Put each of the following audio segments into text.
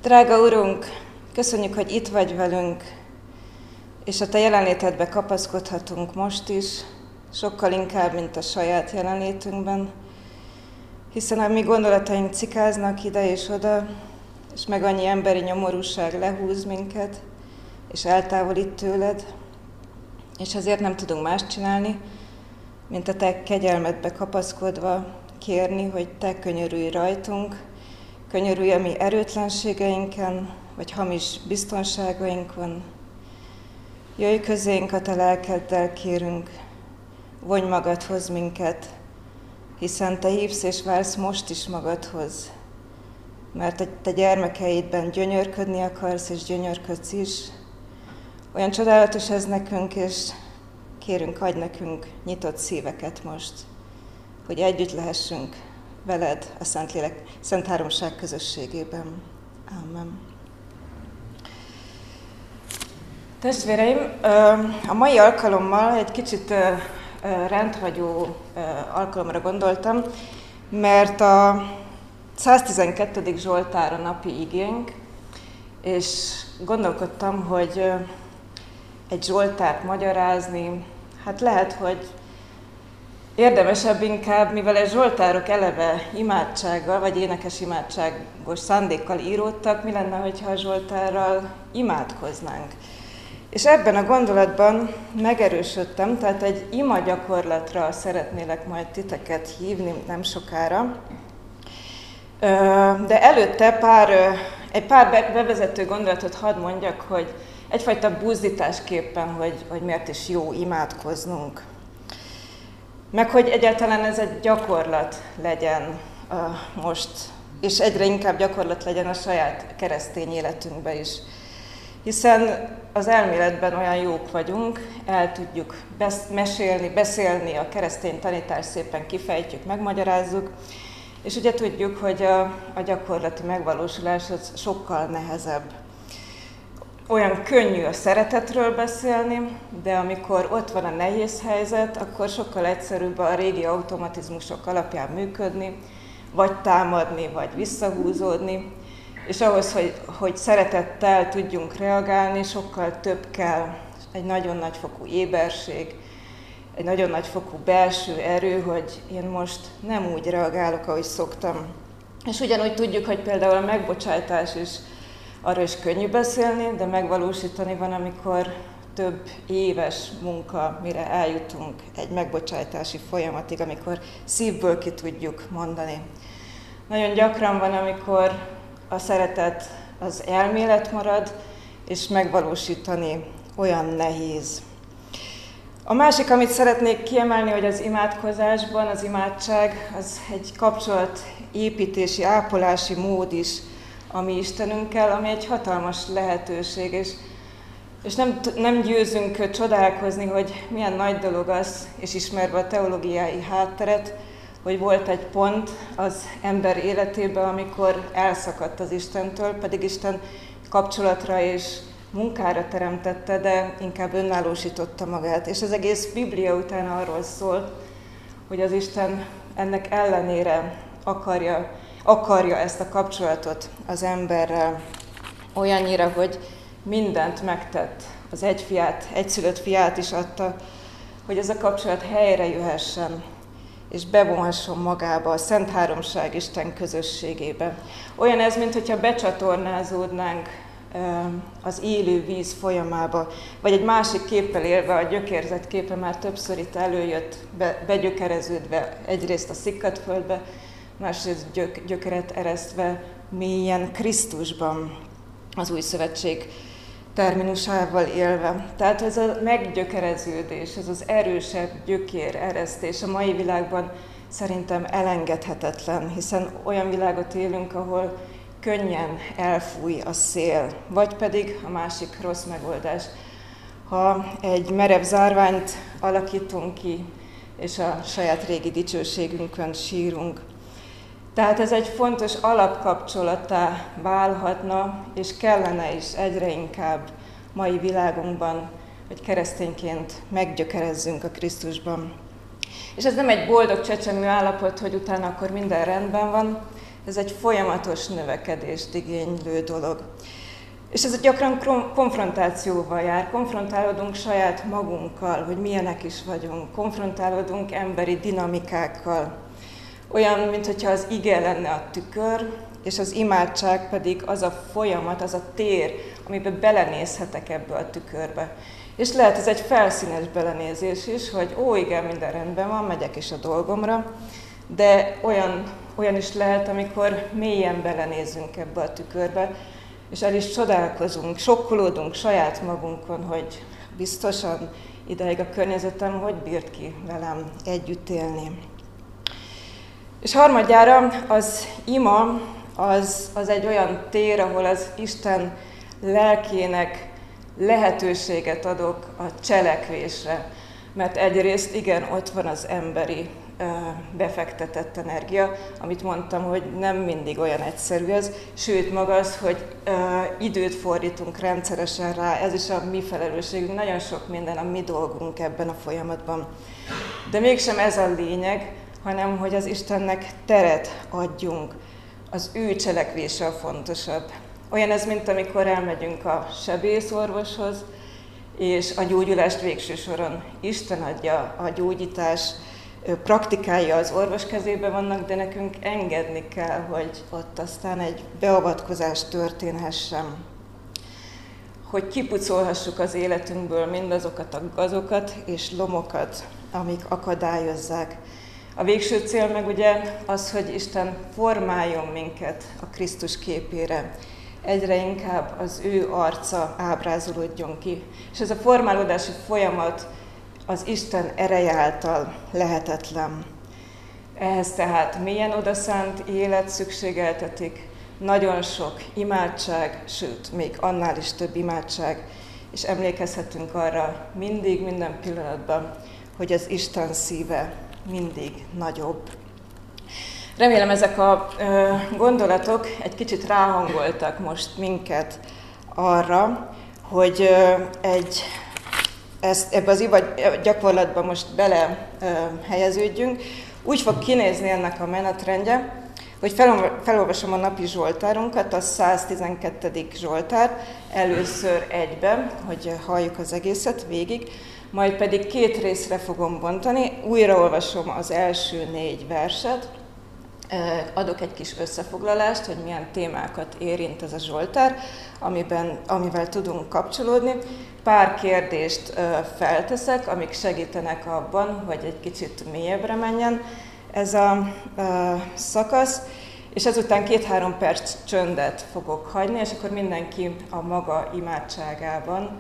Drága Urunk, köszönjük, hogy itt vagy velünk, és a Te jelenlétedbe kapaszkodhatunk most is, sokkal inkább, mint a saját jelenlétünkben, hiszen a mi gondolataink cikáznak ide és oda, és meg annyi emberi nyomorúság lehúz minket, és eltávolít tőled, és ezért nem tudunk más csinálni, mint a Te kegyelmedbe kapaszkodva kérni, hogy Te könyörülj rajtunk, könyörülj a mi erőtlenségeinken, vagy hamis biztonságainkon. Jöjj közénk a Te lelkeddel, kérünk, vonj magadhoz minket, hiszen Te hívsz és vársz most is magadhoz, mert a Te gyermekeidben gyönyörködni akarsz, és gyönyörködsz is. Olyan csodálatos ez nekünk, és kérünk, adj nekünk nyitott szíveket most, hogy együtt lehessünk veled a Szentlélek, Szent Háromság közösségében. Ámen. Testvéreim, a mai alkalommal egy kicsit rendhagyó alkalomra gondoltam, mert a 112. Zsoltár a napi igénk, és gondolkodtam, hogy egy zsoltárt magyarázni, hát lehet, hogy érdemesebb inkább, mivel a zsoltárok eleve imádsággal, vagy énekes imádságos szándékkal íródtak, mi lenne, hogyha a zsoltárral imádkoznánk. És ebben a gondolatban megerősödtem, tehát egy ima gyakorlatra szeretnélek majd titeket hívni nem sokára. De előtte egy pár bevezető gondolatot hadd mondjak, hogy egyfajta buzdításképpen, hogy miért is jó imádkoznunk. Meg hogy egyáltalán ez egy gyakorlat legyen most, és egyre inkább gyakorlat legyen a saját keresztény életünkben is. Hiszen az elméletben olyan jók vagyunk, el tudjuk beszélni, a keresztény tanítást szépen kifejtjük, megmagyarázzuk, és ugye tudjuk, hogy a gyakorlati megvalósulás az sokkal nehezebb. Olyan könnyű a szeretetről beszélni, de amikor ott van a nehéz helyzet, akkor sokkal egyszerűbb a régi automatizmusok alapján működni, vagy támadni, vagy visszahúzódni, és ahhoz, hogy szeretettel tudjunk reagálni, sokkal több kell, egy nagyon nagyfokú éberség, egy nagyon nagyfokú belső erő, hogy én most nem úgy reagálok, ahogy szoktam. És ugyanúgy tudjuk, hogy például a megbocsátás is, arról is könnyű beszélni, de megvalósítani van, amikor több éves munka, mire eljutunk egy megbocsátási folyamatig, amikor szívből ki tudjuk mondani. Nagyon gyakran van, amikor a szeretet az elmélet marad, és megvalósítani olyan nehéz. A másik, amit szeretnék kiemelni, hogy az imádkozásban az imádság az egy kapcsolatépítési, ápolási mód is a mi Istenünkkel, ami egy hatalmas lehetőség, és nem győzünk csodálkozni, hogy milyen nagy dolog az, és ismerve a teológiai hátteret, hogy volt egy pont az ember életében, amikor elszakadt az Istentől, pedig Isten kapcsolatra és munkára teremtette, de inkább önállósította magát. És az egész Biblia utána arról szól, hogy az Isten ennek ellenére akarja ezt a kapcsolatot az emberrel olyannyira, hogy mindent megtett. Az egyszülött fiát is adta, hogy ez a kapcsolat helyre jöhessen, és bevonhasson magába a Szent Háromság Isten közösségébe. Olyan ez, mintha becsatornázódnánk az élő víz folyamába, vagy egy másik képpel élve, a gyökérzet képe már többször itt előjött, begyökereződve egyrészt a szikkadföldbe, másrészt gyökeret eresztve mélyen Krisztusban, az Új Szövetség terminusával élve. Tehát ez a meggyökereződés, ez az erősebb gyökér eresztés a mai világban szerintem elengedhetetlen, hiszen olyan világot élünk, ahol könnyen elfúj a szél, vagy pedig a másik rossz megoldás. Ha egy merev zárványt alakítunk ki, és a saját régi dicsőségünkön sírunk. Tehát ez egy fontos alapkapcsolattá válhatna, és kellene is egyre inkább mai világunkban, hogy keresztényként meggyökerezzünk a Krisztusban. És ez nem egy boldog csecsemő állapot, hogy utána akkor minden rendben van, Ez egy folyamatos növekedést igénylő dolog. És ez gyakran konfrontációval jár. Konfrontálódunk saját magunkkal, hogy milyenek is vagyunk. Konfrontálódunk emberi dinamikákkal. Olyan, mintha az ige lenne a tükör, és az imádság pedig az a folyamat, az a tér, amiben belenézhetek ebbe a tükörbe. És lehet ez egy felszínes belenézés is, hogy igen, minden rendben van, megyek is a dolgomra, de olyan is lehet, amikor mélyen belenézünk ebbe a tükörbe, és el is csodálkozunk, sokkolódunk saját magunkon, hogy biztosan ideig a környezetem hogy bírt ki velem együtt élni. És harmadjára az ima, az egy olyan tér, ahol az Isten lelkének lehetőséget adok a cselekvésre. Mert egyrészt igen, ott van az emberi befektetett energia, amit mondtam, hogy nem mindig olyan egyszerű ez, sőt maga az, hogy időt fordítunk rendszeresen rá, ez is a mi felelősségünk, nagyon sok minden a mi dolgunk ebben a folyamatban. De mégsem ez a lényeg, hanem hogy az Istennek teret adjunk, az ő cselekvése a fontosabb. Olyan ez, mint amikor elmegyünk a sebészorvoshoz, és a gyógyulást végső soron Isten adja, a gyógyítás praktikálja az orvos kezében vannak, de nekünk engedni kell, hogy ott aztán egy beavatkozás történhessen. Hogy kipucolhassuk az életünkből mindazokat a gazokat és lomokat, amik akadályozzák. A végső cél meg ugye az, hogy Isten formáljon minket a Krisztus képére. Egyre inkább az ő arca ábrázolódjon ki. És ez a formálódási folyamat az Isten ereje által lehetetlen. Ehhez tehát mélyen odaszánt élet szükségeltetik, nagyon sok imádság, sőt, még annál is több imádság, és emlékezhetünk arra mindig, minden pillanatban, hogy az Isten szíve mindig nagyobb. Remélem ezek a gondolatok egy kicsit ráhangoltak most minket arra, hogy ebbe az gyakorlatba most bele helyeződjünk. Úgy fog kinézni ennek a menetrendje, hogy felolvasom a napi zsoltárunkat, a 112. zsoltár, először egyben, hogy halljuk az egészet végig, majd pedig 2 részre fogom bontani, újraolvasom az első 4 verset, adok egy kis összefoglalást, hogy milyen témákat érint ez a zsoltár, amivel tudunk kapcsolódni. Pár kérdést felteszek, amik segítenek abban, hogy egy kicsit mélyebbre menjen ez a szakasz, és ezután 2-3 perc csöndet fogok hagyni, és akkor mindenki a maga imádságában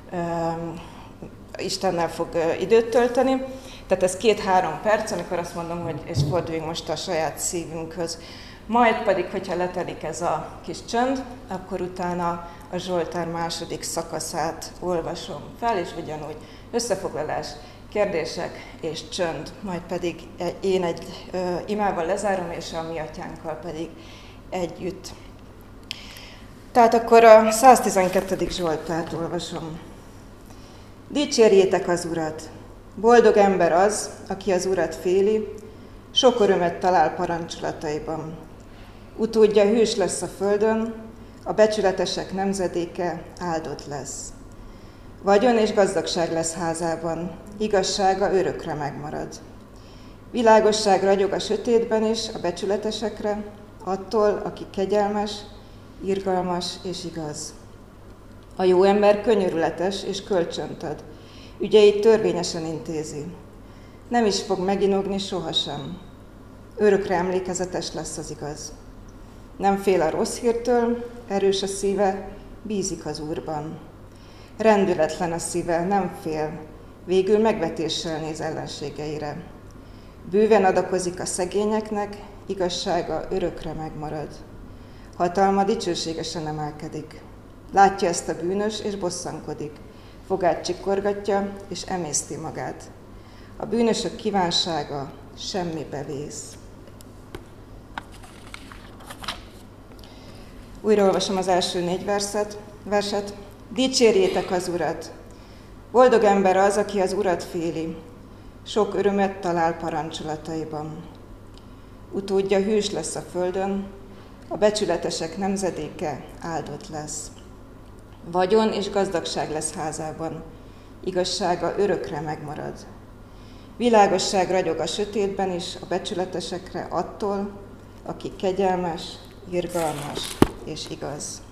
Istennel fog időt tölteni. Tehát ez 2-3 perc, amikor azt mondom, hogy és forduljunk most a saját szívünkhöz. Majd pedig, hogyha letelik ez a kis csönd, akkor utána a Zsoltár második szakaszát olvasom fel, és ugyanúgy összefoglalás, kérdések és csönd. Majd pedig én egy imával lezárom, és a mi atyánkkal pedig együtt. Tehát akkor a 112. Zsoltárt olvasom. Dicsérjétek az Urat! Boldog ember az, aki az Urat féli, sok örömet talál parancsolataiban. Utódja hős lesz a földön, a becsületesek nemzedéke áldott lesz. Vagyon és gazdagság lesz házában, igazsága örökre megmarad. Világosság ragyog a sötétben is a becsületesekre, attól, aki kegyelmes, irgalmas és igaz. A jó ember könyörületes és kölcsönt ad, ügyeit törvényesen intézi. Nem is fog meginogni sohasem. Örökre emlékezetes lesz az igaz. Nem fél a rossz hírtől, erős a szíve, bízik az Úrban. Rendületlen a szíve, nem fél, végül megvetéssel néz ellenségeire. Bőven adakozik a szegényeknek, igazsága örökre megmarad. Hatalma dicsőségesen emelkedik. Látja ezt a bűnös, és bosszankodik. Fogát csikorgatja, és emészti magát. A bűnösök kívánsága semmibe vész. Újraolvasom az első 4 verset. Dicsérjétek az Urat! Boldog ember az, aki az Urat féli, sok örömet talál parancsolataiban. Utódja hős lesz a földön, a becsületesek nemzedéke áldott lesz. Vagyon és gazdagság lesz házában, igazsága örökre megmarad. Világosság ragyog a sötétben is a becsületesekre attól, aki kegyelmes, irgalmas és igaz.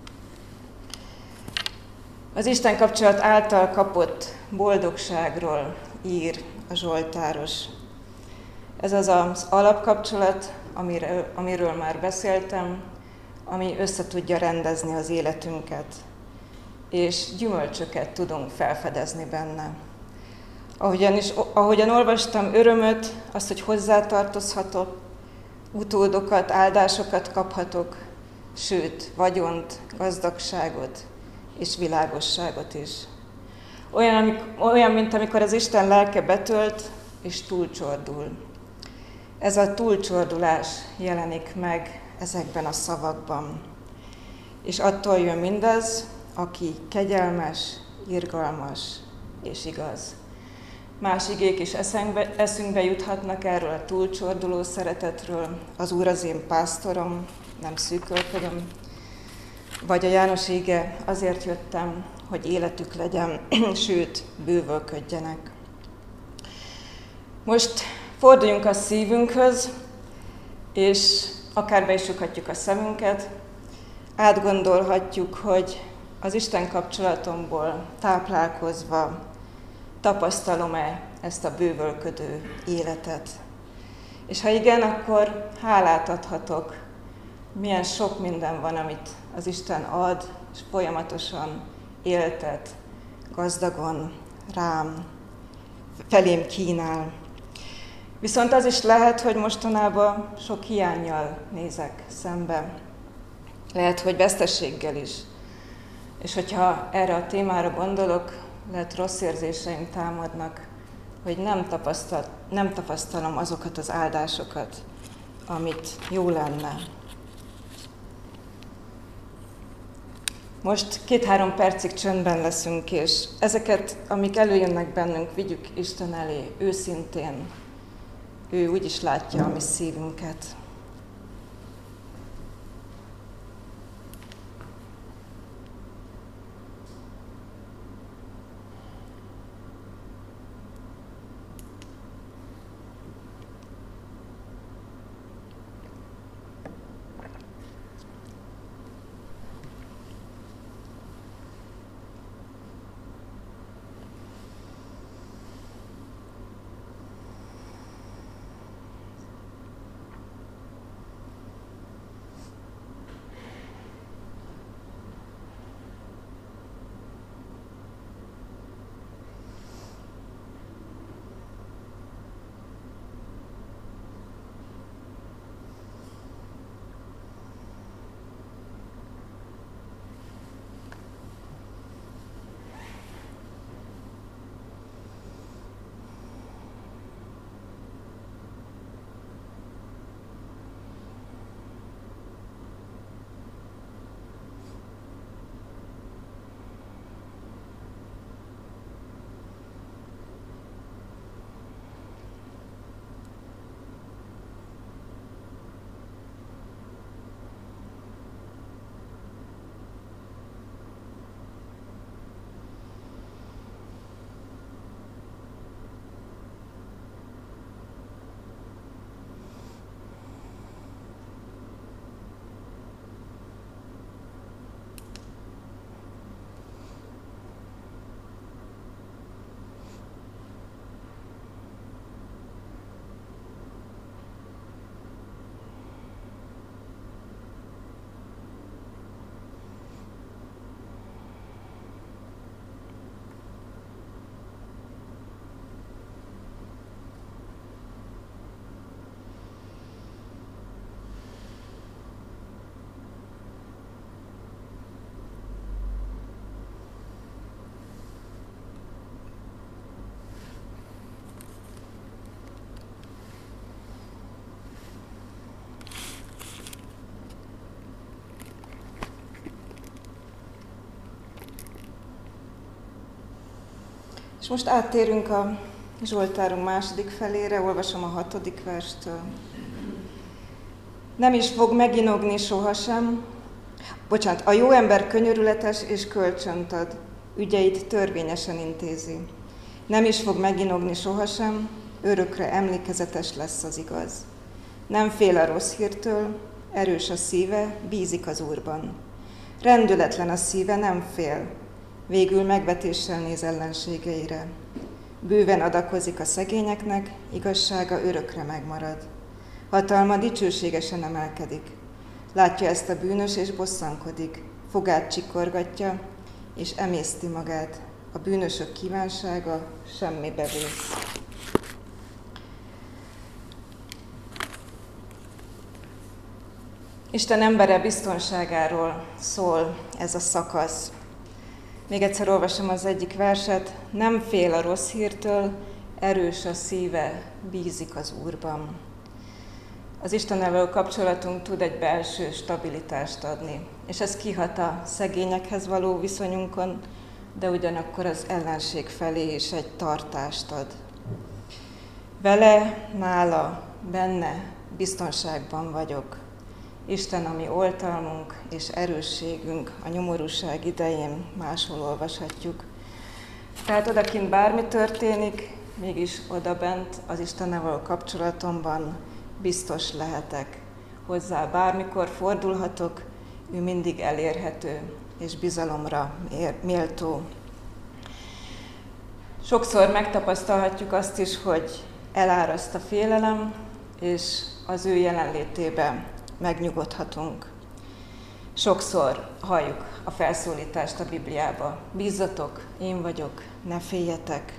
Az Isten kapcsolat által kapott boldogságról ír a zsoltáros. Ez az az alapkapcsolat, amiről már beszéltem, ami össze tudja rendezni az életünket, és gyümölcsöket tudunk felfedezni benne. Ahogyan olvastam, örömöt, azt, hogy hozzátartozhatok, utódokat, áldásokat kaphatok, sőt, vagyont, gazdagságot és világosságot is. Olyan, mint amikor az Isten lelke betölt és túlcsordul. Ez a túlcsordulás jelenik meg ezekben a szavakban. És attól jön mindaz, aki kegyelmes, irgalmas és igaz. Más igék is eszünkbe juthatnak erről a túlcsorduló szeretetről. Az Úr az én pásztorom, nem szűkölködöm. Vagy a János ige, azért jöttem, hogy életük legyen, sőt, bővölködjenek. Most forduljunk a szívünkhöz, és akár be is csukhatjuk a szemünket, átgondolhatjuk, hogy az Isten kapcsolatomból táplálkozva tapasztalom-e ezt a bővölködő életet. És ha igen, akkor hálát adhatok, milyen sok minden van, amit az Isten ad, és folyamatosan éltet, gazdagon rám, felém kínál. Viszont az is lehet, hogy mostanában sok hiánnyal nézek szembe. Lehet, hogy veszteséggel is. És hogyha erre a témára gondolok, lehet rossz érzéseim támadnak, hogy nem tapasztalom azokat az áldásokat, amit jó lenne. Most 2-3 percig csöndben leszünk, és ezeket, amik előjönnek bennünk, vigyük Isten elé őszintén. Ő úgyis látja a mi szívünket. És most áttérünk a Zsoltárunk második felére, olvasom a 6. verstől. Nem is fog meginogni sohasem. A jó ember könyörületes és kölcsönt ad, ügyeit törvényesen intézi. Nem is fog meginogni sohasem, örökre emlékezetes lesz az igaz. Nem fél a rossz hírtől, erős a szíve, bízik az Úrban. Rendületlen a szíve, nem fél, végül megvetéssel néz ellenségeire. Bőven adakozik a szegényeknek, igazsága örökre megmarad. Hatalma dicsőségesen emelkedik. Látja ezt a bűnös és bosszankodik, fogát csikorgatja és emészti magát. A bűnösök kívánsága semmibe vész. Isten embere biztonságáról szól ez a szakasz. Még egyszer olvasom az egyik verset. Nem fél a rossz hírtől, erős a szíve, bízik az Úrban. Az Istennel való kapcsolatunk tud egy belső stabilitást adni, és ez kihat a szegényekhez való viszonyunkon, de ugyanakkor az ellenség felé is egy tartást ad. Vele, nála, benne biztonságban vagyok. Isten, ami oltalmunk és erősségünk a nyomorúság idején, máshol olvashatjuk. Tehát odakint bármi történik, mégis odabent az Istennel való kapcsolatomban biztos lehetek. Hozzá bármikor fordulhatok, ő mindig elérhető és bizalomra méltó. Sokszor megtapasztalhatjuk azt is, hogy eláraszt a félelem, és az ő jelenlétében megnyugodhatunk. Sokszor halljuk a felszólítást a Bibliába. Bízzatok, én vagyok, ne féljetek.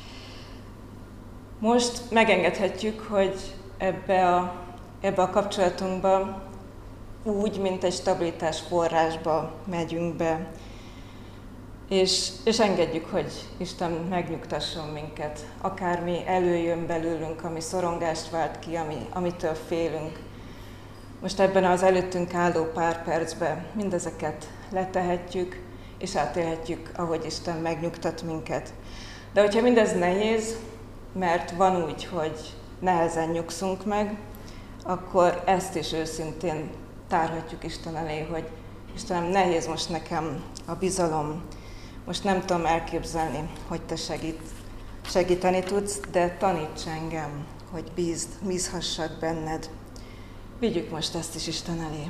Most megengedhetjük, hogy ebbe a kapcsolatunkba úgy, mint egy stabilitás forrásba megyünk be, és engedjük, hogy Isten megnyugtasson minket. Akármi előjön belőlünk, ami szorongást vált ki, amitől félünk. Most ebben az előttünk álló pár percben mindezeket letehetjük, és átélhetjük, ahogy Isten megnyugtat minket. De hogyha mindez nehéz, mert van úgy, hogy nehezen nyugszunk meg, akkor ezt is őszintén tárhatjuk Isten elé, hogy Istenem, nehéz most nekem a bizalom. Most nem tudom elképzelni, hogy te segíteni tudsz, de taníts engem, hogy bízhassak benned. Vigyük most ezt is Isten elé.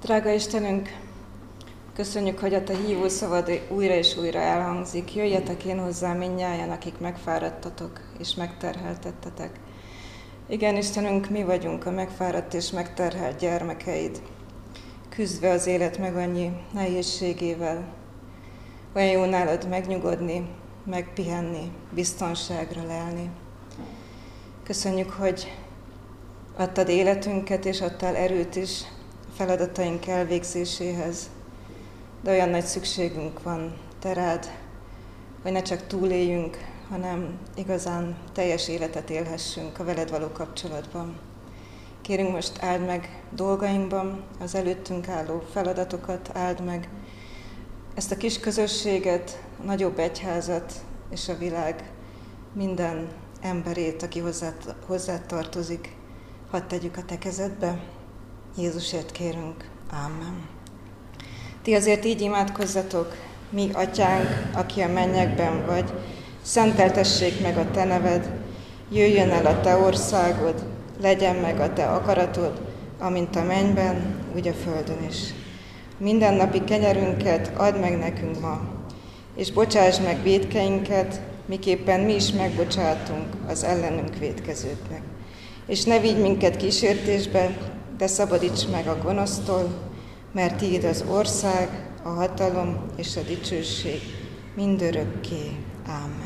Drága Istenünk, köszönjük, hogy a Te hívó szavad újra és újra elhangzik. Jöjjetek én hozzám mindnyájan, akik megfáradtatok és megterheltettetek. Igen, Istenünk, mi vagyunk a megfáradt és megterhelt gyermekeid, küzdve az élet meg annyi nehézségével. Olyan jó nálad megnyugodni, megpihenni, biztonságra lelni. Köszönjük, hogy adtad életünket, és adtál erőt is a feladataink elvégzéséhez. De olyan nagy szükségünk van Te rád, hogy ne csak túléljünk, hanem igazán teljes életet élhessünk a veled való kapcsolatban. Kérünk, most áld meg dolgainkban az előttünk álló feladatokat, áld meg ezt a kis közösséget, a nagyobb egyházat és a világ minden emberét, aki hozzád tartozik. Hadd tegyük a Te kezedbe. Jézusért kérünk. Amen. Ti azért így imádkozzatok: mi Atyánk, aki a mennyekben vagy, szenteltessék meg a Te neved, jöjjön el a Te országod, legyen meg a Te akaratod, amint a mennyben, úgy a földön is. Mindennapi kenyerünket add meg nekünk ma, és bocsásd meg vétkeinket, miképpen mi is megbocsátunk az ellenünk vétkezőknek. És ne vigy minket kísértésbe, de szabadíts meg a gonosztól, mert tiéd az ország, a hatalom és a dicsőség mindörökké. Ámen.